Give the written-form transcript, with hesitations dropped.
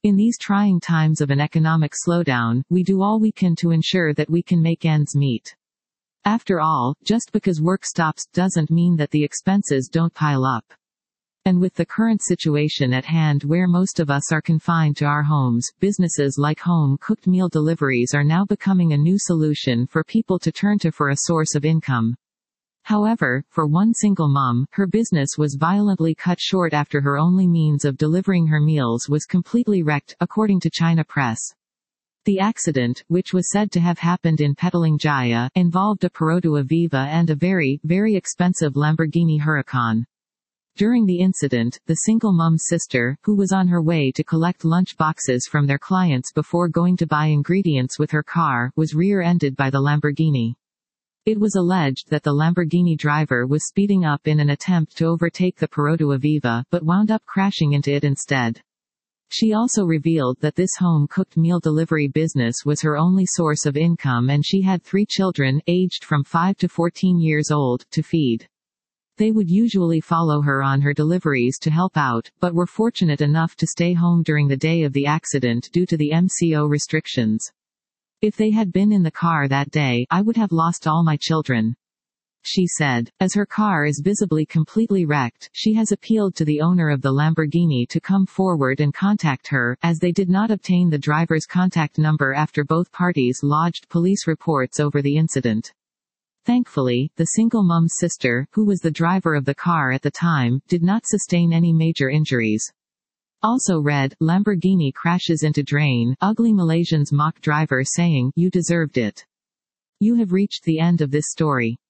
In these trying times of an economic slowdown, we do all we can to ensure that we can make ends meet. After all, just because work stops doesn't mean that the expenses don't pile up. And with the current situation at hand where most of us are confined to our homes, businesses like home-cooked meal deliveries are now becoming a new solution for people to turn to for a source of income. However, for one single mom, her business was violently cut short after her only means of delivering her meals was completely wrecked, according to China press. The accident, which was said to have happened in Petaling Jaya, involved a Perodo Aviva and a very, very expensive Lamborghini Huracan. During the incident, the single mom's sister, who was on her way to collect lunch boxes from their clients before going to buy ingredients with her car, was rear-ended by the Lamborghini. It was alleged that the Lamborghini driver was speeding up in an attempt to overtake the Perodo Aviva, but wound up crashing into it instead. She also revealed that this home-cooked meal delivery business was her only source of income and she had 3 children, aged from 5 to 14 years old, to feed. They would usually follow her on her deliveries to help out, but were fortunate enough to stay home during the day of the accident due to the MCO restrictions. If they had been in the car that day, I would have lost all my children, she said. As her car is visibly completely wrecked, she has appealed to the owner of the Lamborghini to come forward and contact her, as they did not obtain the driver's contact number after both parties lodged police reports over the incident. Thankfully, the single mom's sister, who was the driver of the car at the time, did not sustain any major injuries. Also read, Lamborghini crashes into drain, ugly Malaysians mock driver saying, "You deserved it." You have reached the end of this story.